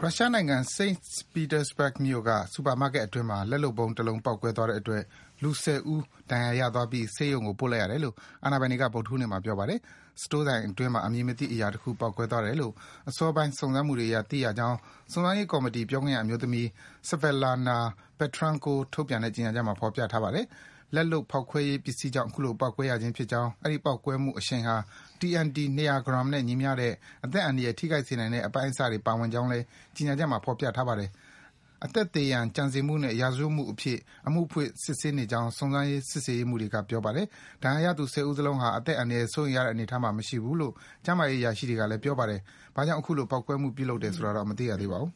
ရုရှားနိုင်ငံ St. Petersburg မြို့ကစူပါမားကတ်အတွင်းမှာလက်လုပ်ဗုံးတစ်လုံးပေါက်ကွဲသွားတဲ့အတွက်လူ10ဦးဒဏ်ရာရသွားပြီးဆေးရုံကိုပို့လိုက်ရတယ်လို့အာဏာပိုင်တွေကဗုဒ္ဓဟူးနေ့မှာပြောပါတယ်။စတိုးဆိုင်အတွင်းမှာအမည်မသိအရာတစ်ခုပေါက်ကွဲသွားတယ်လို့အစောပိုင်းစုံစမ်းမှုတွေအရသိရကြောင်းစုံစမ်းရေးကော်မတီပြောခွင့်ရအမျိုးသမီး Svetlana Petrenko ထုတ်ပြန်တဲ့ကြေညာချက်မှာဖော်ပြထားပါတယ်။လက်လုပ်ဖောက်ခွဲရေးပစ္စည်းကြောင့်အခုလိုပေါက်ကွဲရခြင်းဖြစ်ကြောင်းအဲဒီပေါက်ကွဲမှုအရှိန်ဟာ TNT 200 ဂရမ်နဲ့ညီမျှတဲ့အသက်အန္တရာယ်ထိခိုက်စေနိုင်တဲ့အပိုင်းအစတွေပါဝင်ကြောင်းလည်းကြေညာချက်မှာဖော်ပြထားပါတယ်။အသက်သေရန်ကြံစည်မှုနဲ့ရာဇဝတ်မှုအဖြစ်အမှုဖွင့်စစ်ဆေးနေကြောင်းစုံစမ်းရေးစစ်ဆေးရေးမှူးတွေကပြောပါတယ်။ဒဏ်ရာရသူ10ဦးစလုံးဟာအသက်အန္တရာယ်စိုးရိမ်ရတဲ့အနေအထားမှာမရှိဘူးလို့ကျန်းမာရေးအရာရှိတွေကလည်းပြောပါတယ်။ဘာကြောင့်အခုလိုပေါက်ကွဲမှုပြုလုပ်တယ်ဆိုတာတော့မသိရသေးပါဘူး